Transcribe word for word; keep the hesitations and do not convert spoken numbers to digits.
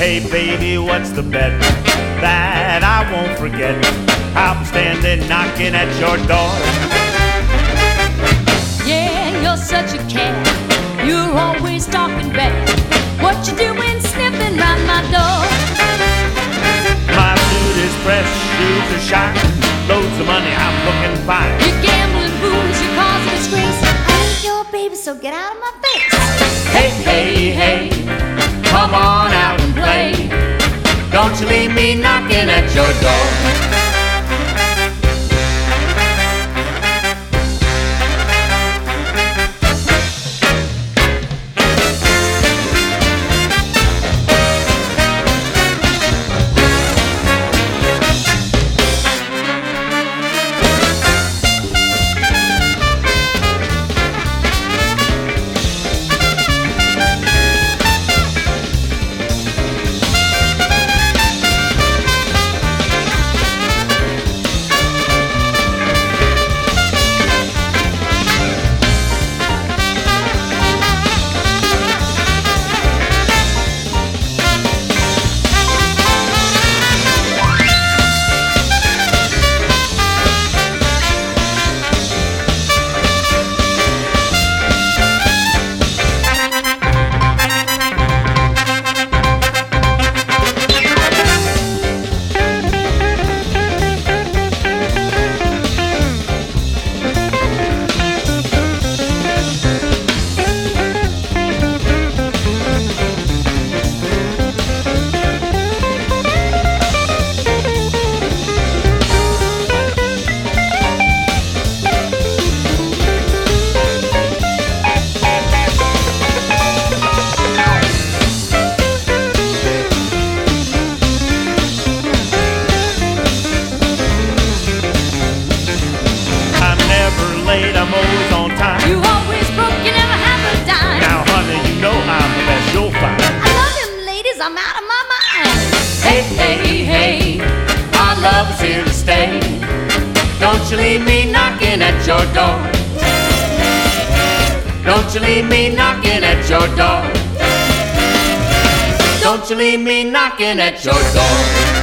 Hey baby, what's the bet that I won't forget? I'll be standing knocking at your door. Yeah, you're such a cat. You're always talking back. What you doing sniffing round my door? My suit is fresh, shoes are shiny, loads of money, I'm looking fine. You're gambling booze, you're causing disgrace. I ain't your baby, so get out of my face. Hey, hey, hey, come on out and play. Don't you leave me knocking at your door. I'm always on time. You always broke, you never have a dime. Now, honey, you know I'm the best you'll find. I love them ladies, I'm out of my mind. Hey, hey, hey, our love is here to stay. Don't you leave me knocking at your door. Don't you leave me knocking at your door. Don't you leave me knocking at your door.